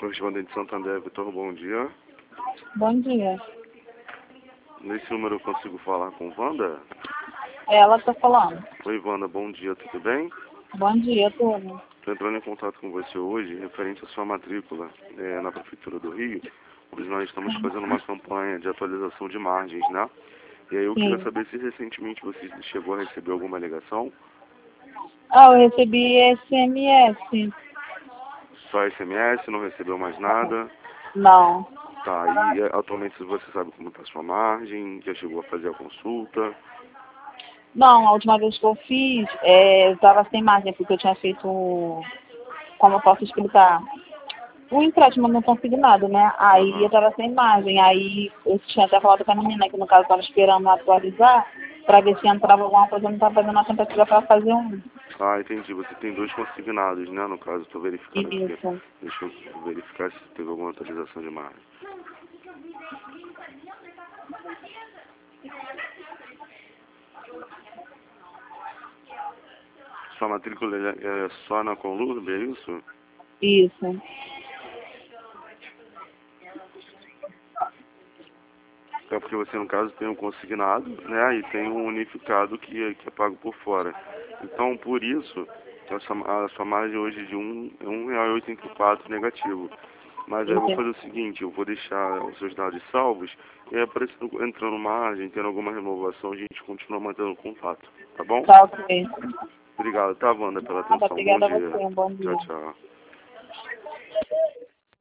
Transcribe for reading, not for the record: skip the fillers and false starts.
Correspondente Santander, Vitor, bom dia. Bom dia. Nesse número eu consigo falar com Wanda? Ela está falando. Oi, Wanda, bom dia, tudo bem? Bom dia, turma. Estou entrando em contato com você hoje referente à sua matrícula na Prefeitura do Rio, pois nós estamos fazendo uma campanha de atualização de margens, né? E aí eu queria Sim. saber se recentemente você chegou a receber alguma ligação. Eu recebi SMS. Só SMS, não recebeu mais nada? Não. Tá, e atualmente você sabe como está a sua margem? Já chegou a fazer a consulta? Não, a última vez que eu fiz, eu estava sem margem, porque eu tinha feito, como eu posso explicar, um empréstimo não consignado, né? Aí eu estava sem margem. Aí eu tinha até falado com a menina, que no caso estava esperando atualizar, para ver se entrava alguma coisa, eu não estava fazendo a tentativa para fazer um. Ah, entendi. Você tem dois consignados, né? No caso, estou verificando aqui. Isso. Deixa eu verificar se teve alguma atualização de margem. Sua matrícula é só na Conlurb, é isso? Isso. É porque você, no caso, tem um consignado, né? E tem um unificado que é pago por fora. Então, por isso, a sua margem hoje de é R$1,84 negativo. Mas aí eu vou fazer o seguinte, eu vou deixar os seus dados salvos e aí aparecendo, entrando margem, tendo alguma renovação, a gente continua mantendo contato, tá bom? Tá ok. Obrigado, tá, Wanda, pela Nada, atenção. Bom obrigada a dia. você. Um bom Tchau, dia. tchau.